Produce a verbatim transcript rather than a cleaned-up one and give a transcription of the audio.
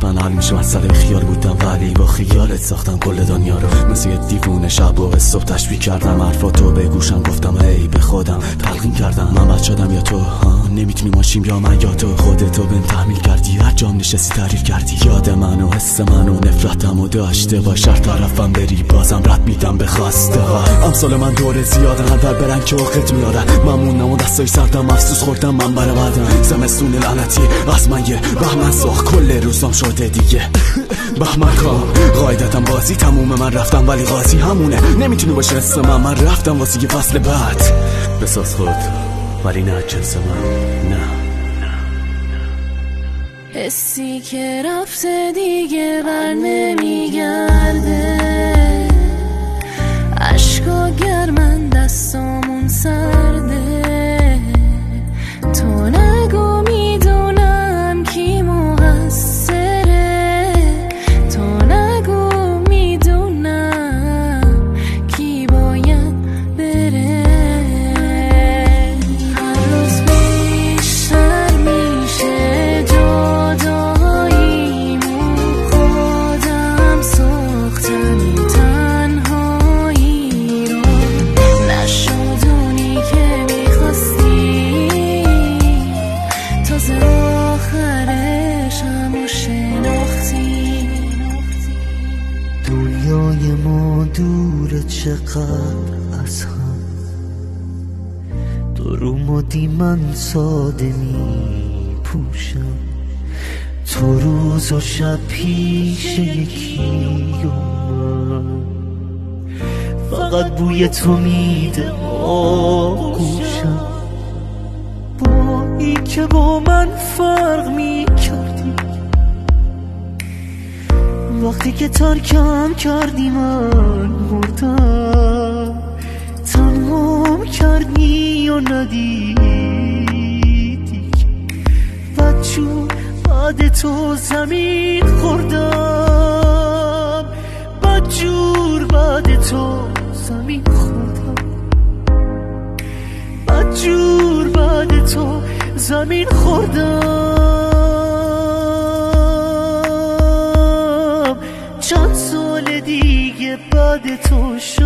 من حال میشه مسئله خیال بودم ولی با خیالت ساختم کل دنیا رو. مثل یه دیوونه شب و صبح تشبیه کردم حرفاتو به گوشم گفتم ای به خودم تلقین کردم من بچه‌دم یا تو ها نمیتونی ماشیم یا من یا تو خودتو بهم تحمیل کردی هر جام نشستی تعریف کردی یاد منو حس منو نفرتمو داشته باش هر طرفم بری بازم رد میدم به خواسته ها. امثال من دور زیادن هر در برن که وقت میارن ممنونم و دستای سردم افسوس خوردم من برای بعدم زمستون لعنتی از من یه بهمن ساخت کل روزام شده دیگه بهمن کام قاعدتم بازی تمومه من رفتم ولی قاضی همونه نمیتونی باشه حس من من رفتم واسه یه فصل بعد بساز خود ولی نه جنس من نه حسی که رفته دیگه بر نمیگرده عشقا گرمن دستامون سرده تو نگو میدونم کی مقصره تو نگو میدونم کی باید بره هر روز بیشتر میشه جداییمون خودم ساختم این تنهایی رو نشدونی که میخواستی تازه آخرش همو شناختی دنیای ما دوره چقدر از هم درومادی من ساده می پوشم تو روز و شب پیش یکی و من فقط بوی تو میده آغوشم با ای که با من فرق میکردی وقتی که ترکم کردی من مردم تمام کردی و ندیدی بدجور بعد تو زمین خوردم بدجور بعد تو زمین خوردم بدجور بعد تو زمین خوردم چند سال دیگه بعد تو شد